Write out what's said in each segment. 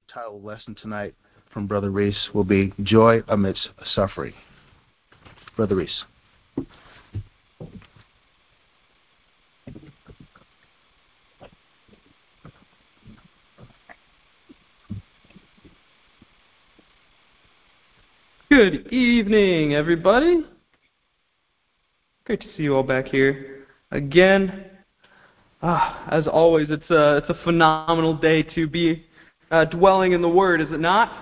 title of the lesson tonight from Brother Reese will be Joy Amidst Suffering. Brother Reese. Good evening, everybody. Great to see you all back here again. As always, it's a phenomenal day to be dwelling in the Word, is it not?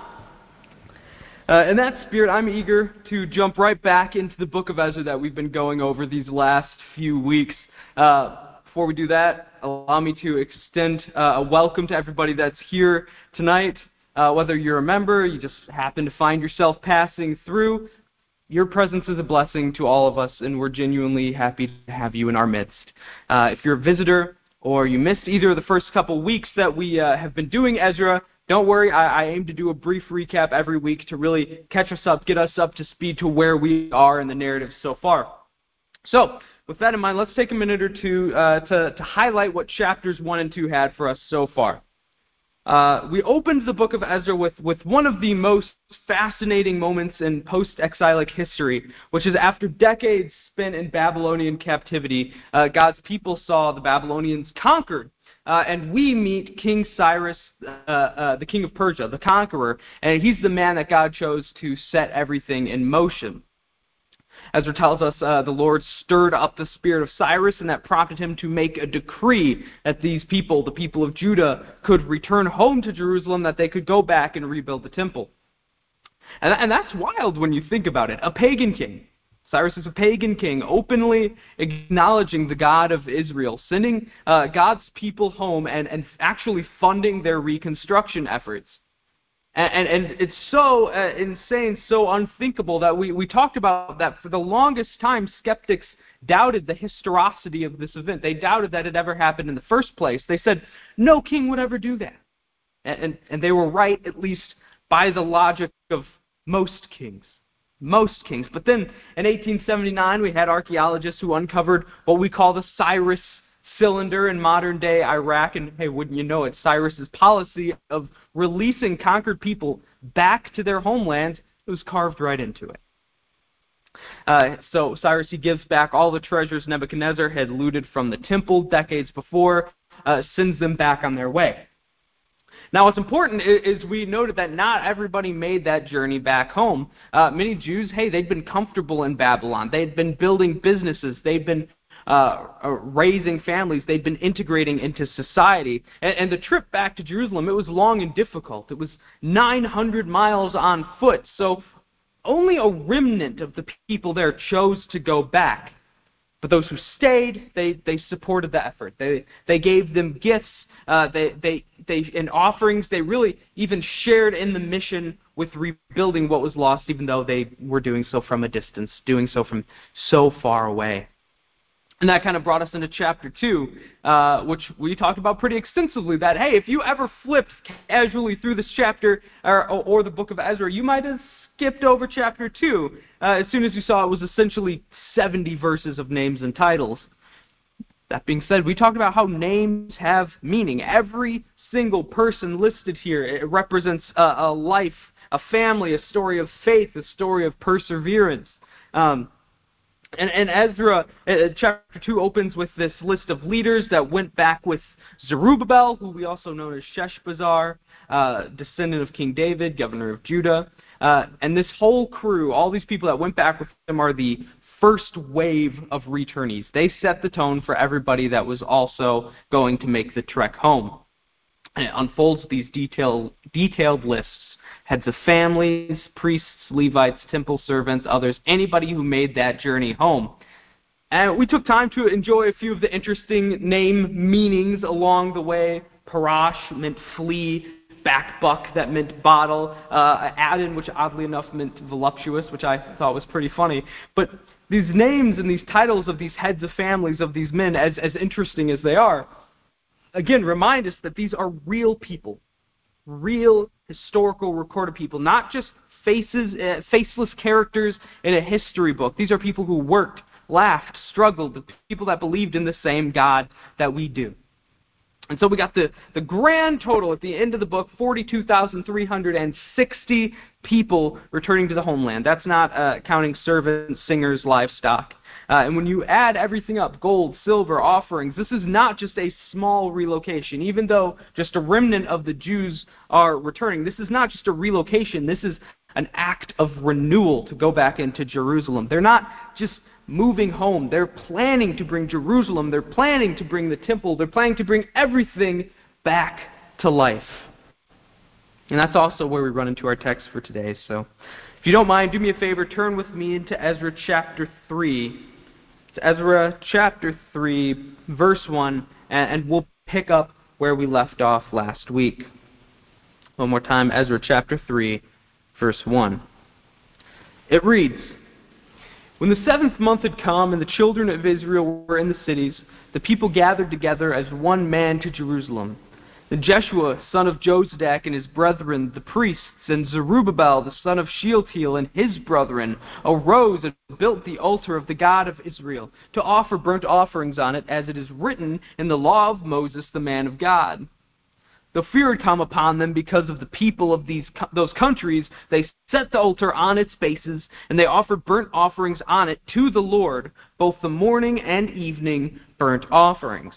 In that spirit, I'm eager to jump right back into the book of Ezra that we've been going over these last few weeks. Before we do that, allow me to extend a welcome to everybody that's here tonight. Whether you're a member, you just happen to find yourself passing through, your presence is a blessing to all of us, and we're genuinely happy to have you in our midst. If you're a visitor or you missed either of the first couple weeks that we have been doing Ezra, don't worry, I aim to do a brief recap every week to really catch us up, get us up to speed to where we are in the narrative so far. So, with that in mind, let's take a minute or two to highlight what chapters 1 and 2 had for us so far. We opened the book of Ezra with one of the most fascinating moments in post-exilic history, which is after decades spent in Babylonian captivity, God's people saw the Babylonians conquered, and we meet King Cyrus, the king of Persia, the conqueror, and he's the man that God chose to set everything in motion. Ezra tells us the Lord stirred up the spirit of Cyrus, and that prompted him to make a decree that these people, the people of Judah, could return home to Jerusalem, that they could go back and rebuild the temple. And that's wild when you think about it. A pagan king. Cyrus is a pagan king, openly acknowledging the God of Israel, sending God's people home and actually funding their reconstruction efforts. And it's so insane, so unthinkable that we talked about that for the longest time. Skeptics doubted the historicity of this event. They doubted that it ever happened in the first place. They said, no king would ever do that. And they were right, at least by the logic of most kings. Most kings. But then in 1879, we had archaeologists who uncovered what we call the Cyrus cylinder in modern-day Iraq, and hey, wouldn't you know it, Cyrus's policy of releasing conquered people back to their homeland was carved right into it. So Cyrus, he gives back all the treasures Nebuchadnezzar had looted from the temple decades before, sends them back on their way. Now, what's important is we noted that not everybody made that journey back home. Many Jews, hey, they'd been comfortable in Babylon. They'd been building businesses. They'd been raising families. They'd been integrating into society. And the trip back to Jerusalem, it was long and difficult. It was 900 miles on foot. So only a remnant of the people there chose to go back. But those who stayed, they supported the effort. They gave them gifts, and offerings. They really even shared in the mission with rebuilding what was lost, even though they were doing so from a distance, doing so from so far away. And that kind of brought us into chapter 2, which we talked about pretty extensively, that, hey, if you ever flipped casually through this chapter or the book of Ezra, you might have skipped over chapter 2 as soon as you saw it was essentially 70 verses of names and titles. That being said, we talked about how names have meaning. Every single person listed here, it represents a life, a family, a story of faith, a story of perseverance. And Ezra, chapter 2 opens with this list of leaders that went back with Zerubbabel, who we also know as Sheshbazzar, descendant of King David, governor of Judah. And this whole crew, all these people that went back with him, are the first wave of returnees. They set the tone for everybody that was also going to make the trek home. And it unfolds these detailed lists. Heads of families, priests, Levites, temple servants, others, anybody who made that journey home. And we took time to enjoy a few of the interesting name meanings along the way. Parash meant flee, Bakbuk, that meant bottle, Adon, which oddly enough meant voluptuous, which I thought was pretty funny. But these names and these titles of these heads of families of these men, as interesting as they are, again, remind us that these are real people. Real historical recorded people, not just faceless characters in a history book. These are people who worked, laughed, struggled, people that believed in the same God that we do. And so we got the grand total at the end of the book, 42,360 people returning to the homeland. That's not counting servants, singers, livestock. And when you add everything up, gold, silver, offerings, this is not just a small relocation. Even though just a remnant of the Jews are returning, this is not just a relocation. This is an act of renewal to go back into Jerusalem. They're not just moving home. They're planning to bring Jerusalem. They're planning to bring the temple. They're planning to bring everything back to life. And that's also where we run into our text for today. So if you don't mind, do me a favor, turn with me into Ezra chapter 3. It's Ezra chapter 3, verse 1, and we'll pick up where we left off last week. One more time, Ezra chapter 3, verse 1. It reads, "When the 7th month had come, and the children of Israel were in the cities, the people gathered together as one man to Jerusalem. Then Jeshua, son of Jozadak, and his brethren, the priests, and Zerubbabel, the son of Shealtiel, and his brethren, arose and built the altar of the God of Israel, to offer burnt offerings on it, as it is written in the law of Moses, the man of God. Though fear had come upon them because of the people of those countries, they set the altar on its bases, and they offered burnt offerings on it to the Lord, both the morning and evening burnt offerings."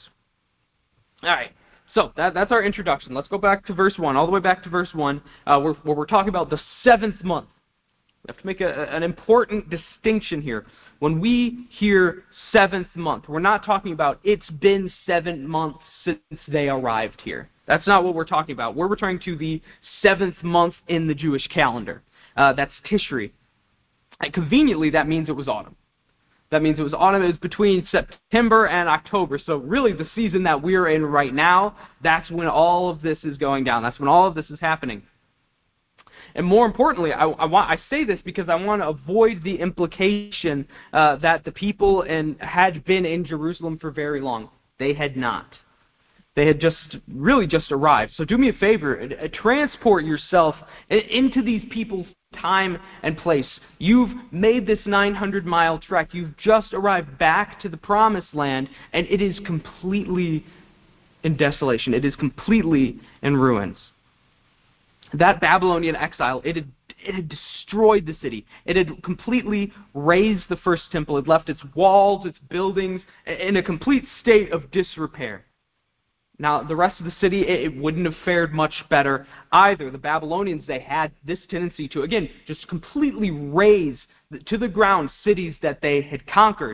All right, so that's our introduction. Let's go back to verse 1, all the way back to verse 1, where we're talking about the 7th month. We have to make an important distinction here. When we hear 7th month, we're not talking about it's been 7 months since they arrived here. That's not what we're talking about. We're referring to the 7th month in the Jewish calendar. That's Tishri. And conveniently, that means it was autumn. That means it was autumn. It was between September and October. So really, the season that we're in right now, that's when all of this is going down. That's when all of this is happening. And more importantly, I say this because I want to avoid the implication that the people had been in Jerusalem for very long. They had not. They had just arrived. So do me a favor, transport yourself into these people's time and place. You've made this 900-mile trek. You've just arrived back to the Promised Land, and it is completely in desolation. It is completely in ruins. That Babylonian exile, it had destroyed the city. It had completely razed the first temple. It left its walls, its buildings, in a complete state of disrepair. Now, the rest of the city, it wouldn't have fared much better either. The Babylonians, they had this tendency to, again, just completely raze to the ground cities that they had conquered.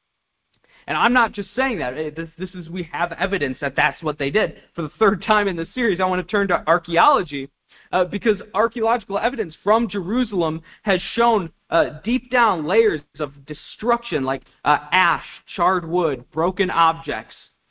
And I'm not just saying that. We have evidence that that's what they did. For the third time in this series, I want to turn to archaeology, because archaeological evidence from Jerusalem has shown deep down layers of destruction, like ash, charred wood, broken objects.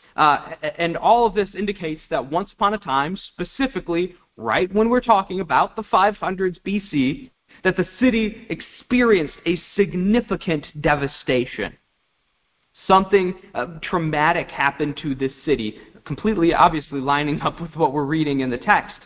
And all of this indicates that once upon a time, specifically right when we're talking about the 500s BC, that the city experienced a significant devastation. Something traumatic happened to this city, completely obviously lining up with what we're reading in the text.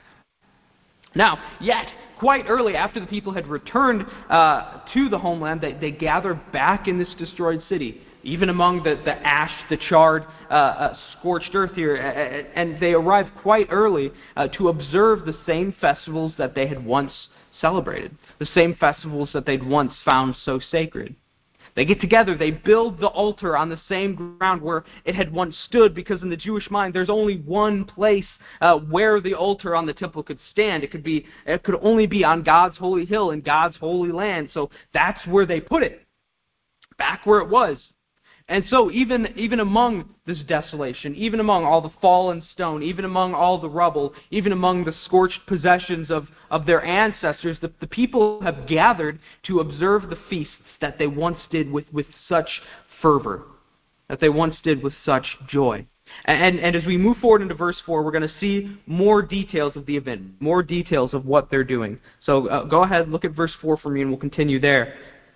Now, yet, quite early after the people had returned to the homeland, they gathered back in this destroyed city, even among the ash, the charred, scorched earth here, and they arrived quite early to observe the same festivals that they had once celebrated, the same festivals that they'd once found so sacred. They get together, they build the altar on the same ground where it had once stood, because in the Jewish mind, there's only one place where the altar on the temple could stand. It could only be on God's holy hill in God's holy land. So that's where they put it, back where it was. And so even among this desolation, even among all the fallen stone, even among all the rubble, even among the scorched possessions of their ancestors, the people have gathered to observe the feasts that they once did with such fervor, that they once did with such joy. And as we move forward into verse 4, we're going to see more details of the event, more details of what they're doing. So go ahead, look at verse 4 for me, and we'll continue there.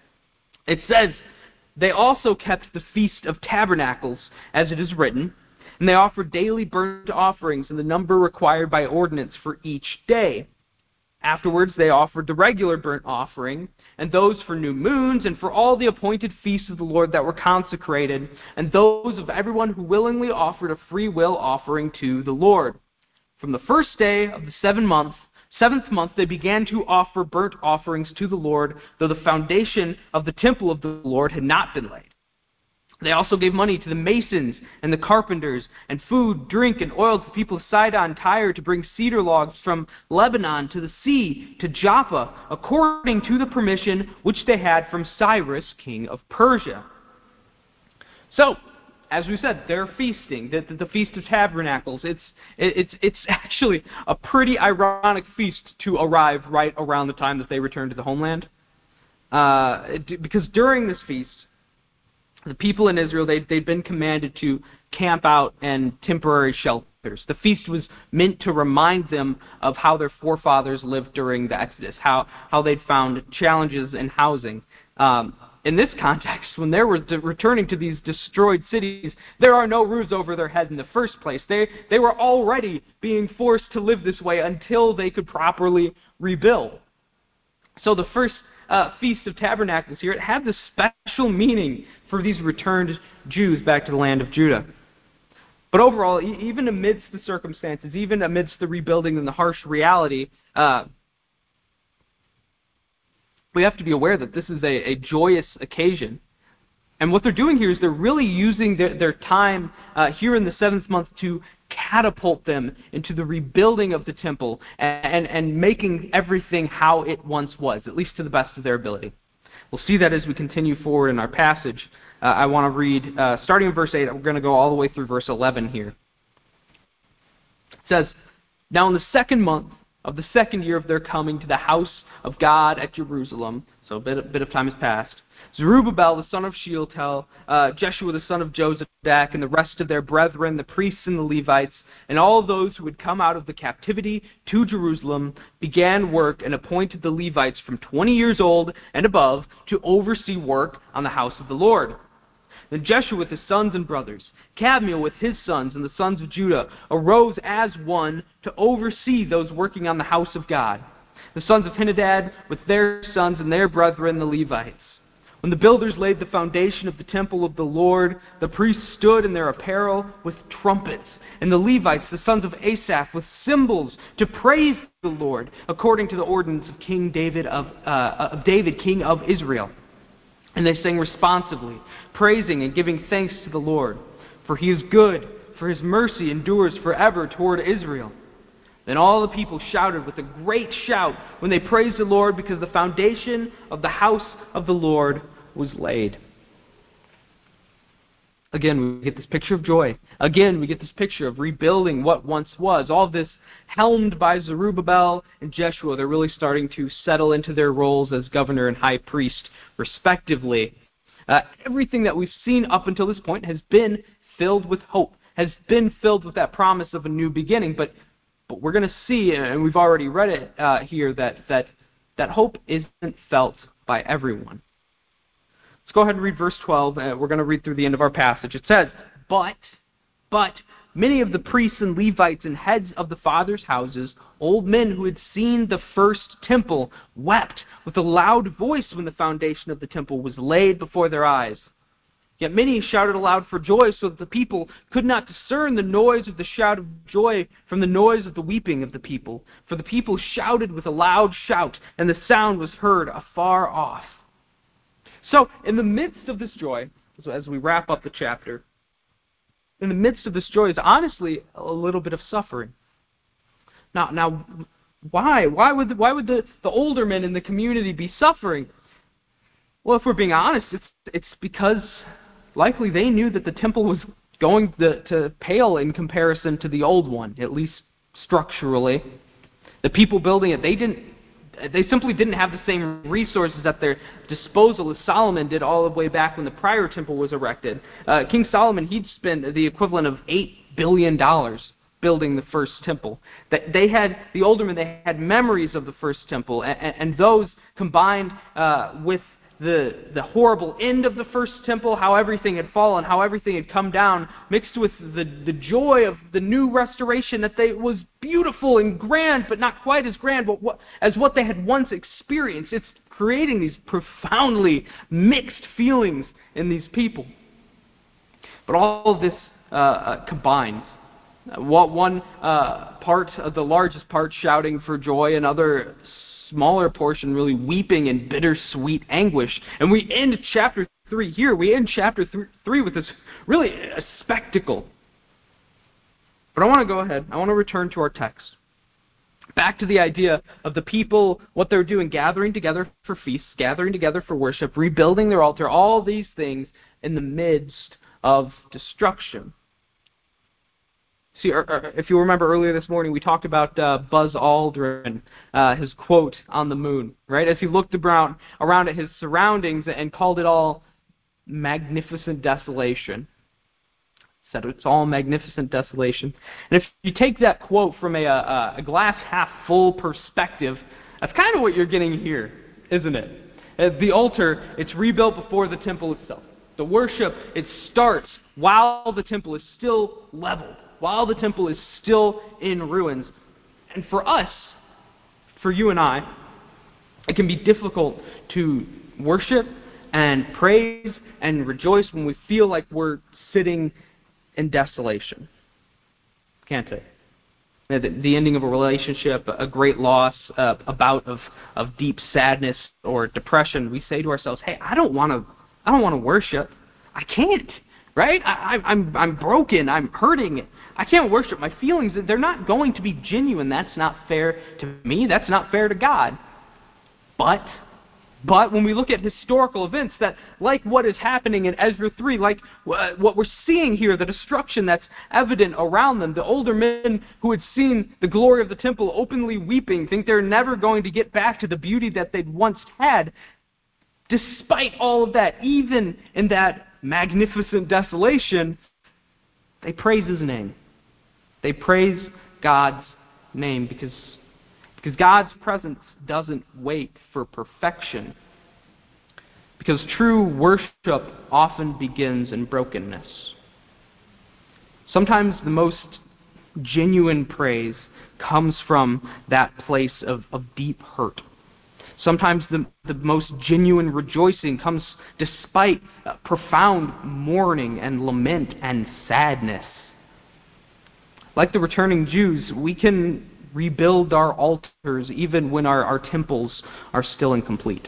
It says, "They also kept the Feast of Tabernacles, as it is written, and they offered daily burnt offerings in the number required by ordinance for each day. Afterwards, they offered the regular burnt offering, and those for new moons, and for all the appointed feasts of the Lord that were consecrated, and those of everyone who willingly offered a free will offering to the Lord. From the first day of the seventh month, they began to offer burnt offerings to the Lord, though the foundation of the temple of the Lord had not been laid. They also gave money to the masons and the carpenters, and food, drink, and oil to the people of Sidon and Tyre to bring cedar logs from Lebanon to the sea, to Joppa, according to the permission which they had from Cyrus, king of Persia. So, as we said, they're feasting, the Feast of Tabernacles. It's actually a pretty ironic feast to arrive right around the time that they return to the homeland. Because during this feast, the people in Israel, they'd been commanded to camp out in temporary shelters. The feast was meant to remind them of how their forefathers lived during the Exodus, how they'd found challenges in housing. In this context, when they were returning to these destroyed cities, there are no roofs over their head in the first place. They were already being forced to live this way until they could properly rebuild. So the first Feast of Tabernacles here, it had this special meaning for these returned Jews back to the land of Judah. But overall, even amidst the circumstances, even amidst the rebuilding and the harsh reality, we have to be aware that this is a joyous occasion. And what they're doing here is they're really using their time here in the seventh month to catapult them into the rebuilding of the temple and making everything how it once was, at least to the best of their ability. We'll see that as we continue forward in our passage. I want to read, starting in verse 8, we're going to go all the way through verse 11 here. It says, "Now in the second month of the second year of their coming to the house of God at Jerusalem," so a bit of time has passed, "Zerubbabel the son of Shealtiel, Jeshua the son of Jozadak, and the rest of their brethren, the priests and the Levites, and all those who had come out of the captivity to Jerusalem, began work and appointed the Levites from 20 years old and above to oversee work on the house of the Lord. Then Jeshua with his sons and brothers, Kadmiel with his sons and the sons of Judah, arose as one to oversee those working on the house of God. The sons of Henadad with their sons and their brethren, the Levites. When the builders laid the foundation of the temple of the Lord, the priests stood in their apparel with trumpets, and the Levites, the sons of Asaph, with cymbals to praise the Lord, according to the ordinance of King David David, king of Israel. And they sang responsively, praising and giving thanks to the Lord, for He is good, for His mercy endures forever toward Israel. Then all the people shouted with a great shout when they praised the Lord, because the foundation of the house of the Lord was laid." Again, we get this picture of joy. Again, we get this picture of rebuilding what once was. All this helmed by Zerubbabel and Jeshua. They're really starting to settle into their roles as governor and high priest, respectively. Everything that we've seen up until this point has been filled with hope, has been filled with that promise of a new beginning. But we're going to see, and we've already read it here, that hope isn't felt by everyone. Let's go ahead and read verse 12. We're going to read through the end of our passage. It says, But many of the priests and Levites and heads of the fathers' houses, old men who had seen the first temple, wept with a loud voice when the foundation of the temple was laid before their eyes. Yet many shouted aloud for joy, so that the people could not discern the noise of the shout of joy from the noise of the weeping of the people. For the people shouted with a loud shout, and the sound was heard afar off. So, in the midst of this joy, as we wrap up the chapter, in the midst of this joy is honestly a little bit of suffering. Now, why? Why would the older men in the community be suffering? Well, if we're being honest, it's because likely they knew that the temple was going to pale in comparison to the old one, at least structurally. The people building it, they simply didn't have the same resources at their disposal as Solomon did all the way back when the prior temple was erected. King Solomon, he'd spent the equivalent of $8 billion building the first temple. The older men, they had memories of the first temple, and those combined with the horrible end of the first temple, how everything had fallen, how everything had come down, mixed with the joy of the new restoration, that it was beautiful and grand, but not quite as grand as what they had once experienced. It's creating these profoundly mixed feelings in these people. But all of this combines. One part, the largest part, shouting for joy, another smaller portion really weeping in bittersweet anguish. And we end chapter 3 here. We end chapter 3 with this really a spectacle. But I want to go ahead. I want to return to our text. Back to the idea of the people, what they're doing, gathering together for feasts, gathering together for worship, rebuilding their altar, all these things in the midst of destruction. See, if you remember earlier this morning, we talked about Buzz Aldrin, his quote on the moon, right? As he looked around at his surroundings and called it all magnificent desolation. Said it's all magnificent desolation. And if you take that quote from a glass half full perspective, that's kind of what you're getting here, isn't it? The altar, it's rebuilt before the temple itself. The worship, it starts while the temple is still leveled, while the temple is still in ruins. And for us, for you and I, it can be difficult to worship and praise and rejoice when we feel like we're sitting in desolation. Can't it? The ending of a relationship, a great loss, a bout of deep sadness or depression, we say to ourselves, hey, I don't want to worship. I can't, right? I'm broken. I'm hurting. I can't worship. My feelings, they're not going to be genuine. That's not fair to me. That's not fair to God. But when we look at historical events, that like what is happening in Ezra 3, like what we're seeing here, the destruction that's evident around them, the older men who had seen the glory of the temple openly weeping, think they're never going to get back to the beauty that they'd once had. Despite all of that, even in that magnificent desolation, they praise His name. They praise God's name because God's presence doesn't wait for perfection. Because true worship often begins in brokenness. Sometimes the most genuine praise comes from that place of deep hurt. Sometimes the most genuine rejoicing comes despite profound mourning and lament and sadness. Like the returning Jews, we can rebuild our altars even when our temples are still incomplete.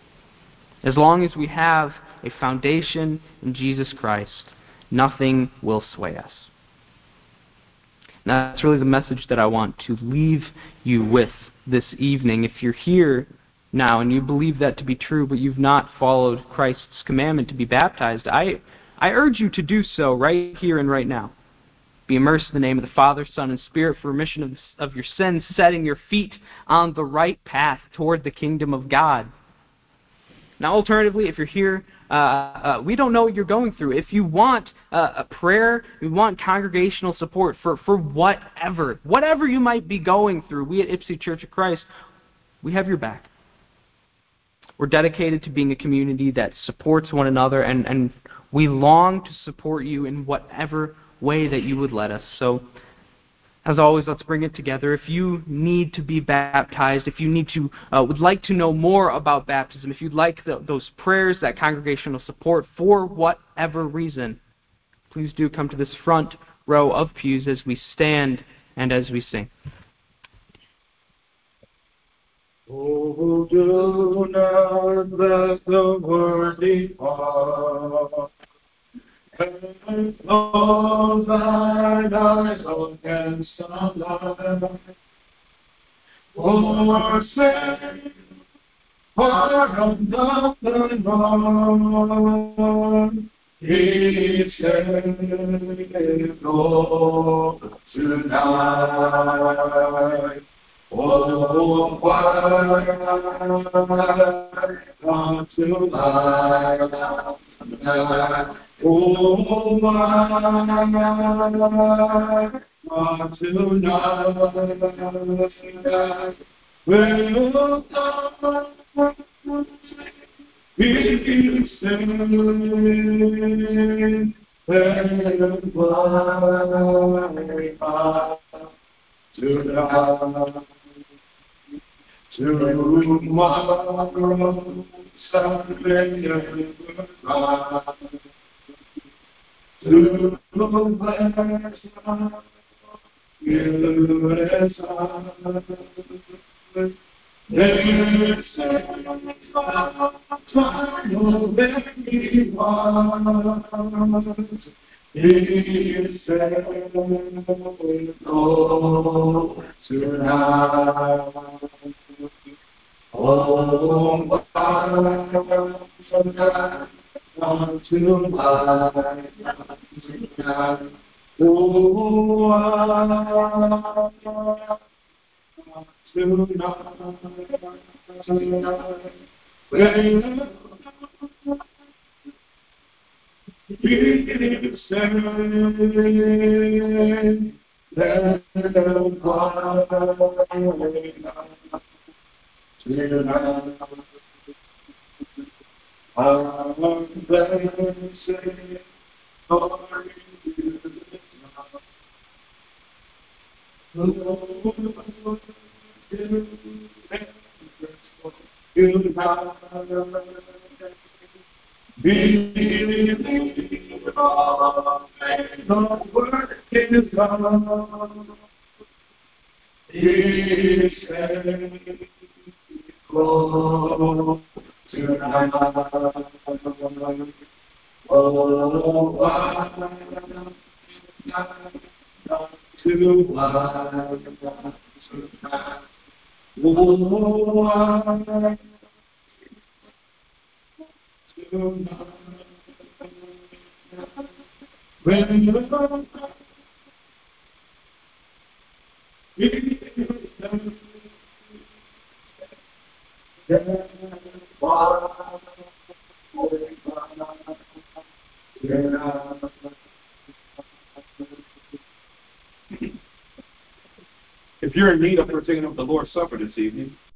As long as we have a foundation in Jesus Christ, nothing will sway us. Now, that's really the message that I want to leave you with this evening. If you're here now and you believe that to be true, but you've not followed Christ's commandment to be baptized, I urge you to do so right here and right now. Be immersed in the name of the Father, Son, and Spirit for remission of your sins, setting your feet on the right path toward the kingdom of God. Now, alternatively, if you're here, we don't know what you're going through. If you want a prayer, you want congregational support for whatever you might be going through, we at Ypsi Church of Christ, we have your back. We're dedicated to being a community that supports one another, and we long to support you in whatever way that you would let us. So, as always, let's bring it together. If you need to be baptized, if you would like to know more about baptism, if you'd like those prayers, that congregational support for whatever reason, please do come to this front row of pews as we stand and as we sing. Oh, do not let the worldly part, and close thine eyes against the light. For sin, part of nothing wrong, each day, Lord, tonight. Oh, why not to lie? Oh, why not tonight? Will He said, and why tonight, tomorrow, Sunday, rise. To bless you as I. There's final very one. He said, "Go tonight." Oh, tonight, unto my tonight. Oh, tonight, when he said, "Let the fire tonight, I'm blessed, glory to If you're in need of partaking of the Lord's Supper this evening,